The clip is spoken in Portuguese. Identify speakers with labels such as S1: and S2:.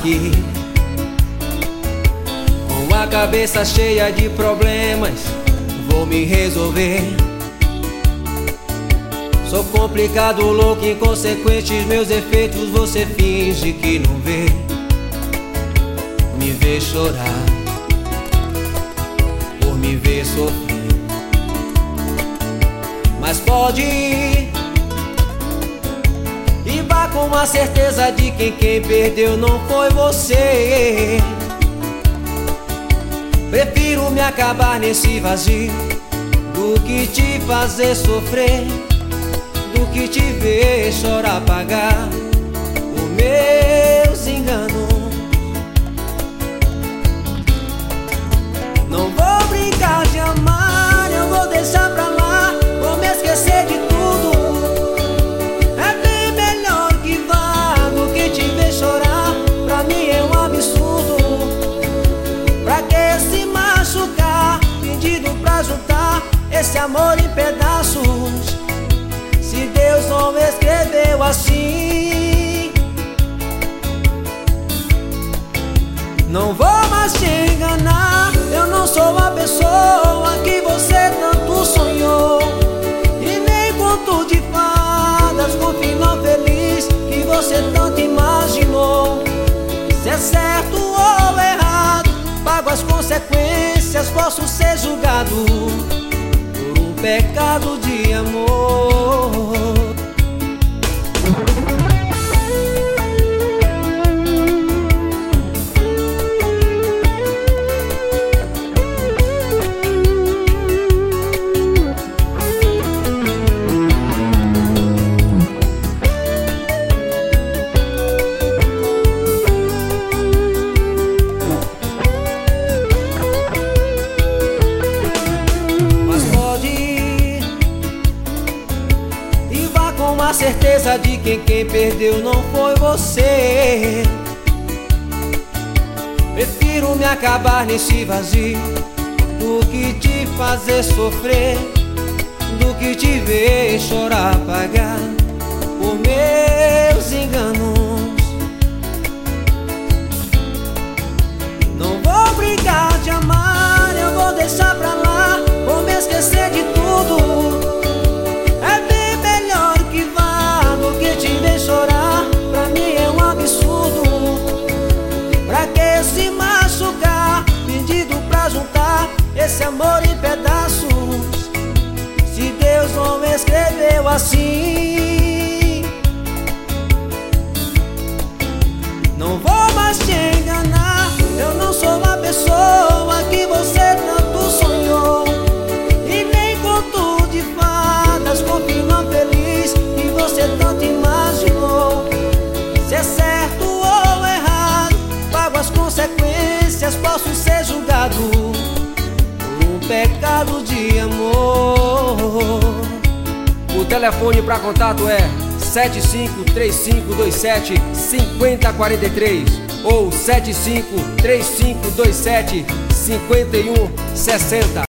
S1: aqui com a cabeça cheia de problemas, vou me resolver. Sou complicado, louco, inconsequente, meus defeitos você finge que não vê. Me vê chorar, por me ver sofrer. Mas pode ir e vá com a certeza de que quem perdeu não foi você. Prefiro me acabar nesse vazio do que te fazer sofrer, do que te ver chorar, pagar os meus enganos. Não vou brincar de amar, eu vou deixar pra lá, vou me esquecer de tudo. É bem melhor que vá do que te ver chorar, pra mim é um absurdo. Pra que se machucar, pedindo pra juntar esse amor em pedaços, se Deus não escreveu assim? Não vou mais te enganar, eu não sou a pessoa que você tanto sonhou, e nem conto de fadas com final feliz que você tanto imaginou. Se é certo ou errado, pago as consequências, posso ser julgado por um pecado de amor. Com a certeza de que quem perdeu não foi você. Prefiro me acabar nesse vazio do que te fazer sofrer, do que te ver chorar, pagar por meus enganos. Não vou brincar de amar, eu vou deixar pra lá, vou me esquecer de tudo. Se machucar, pedido pra juntar esse amor em pedaços, se Deus não escreveu assim? Não vou mais te enganar, eu não sou a pessoa que você tanto sonhou, e nem conto de fadas com final feliz que você tanto imaginou. Se é certo ou errado, pago as consequências, posso ser julgado por um pecado de amor.
S2: O telefone para contato é 7535275043 ou 7535275160.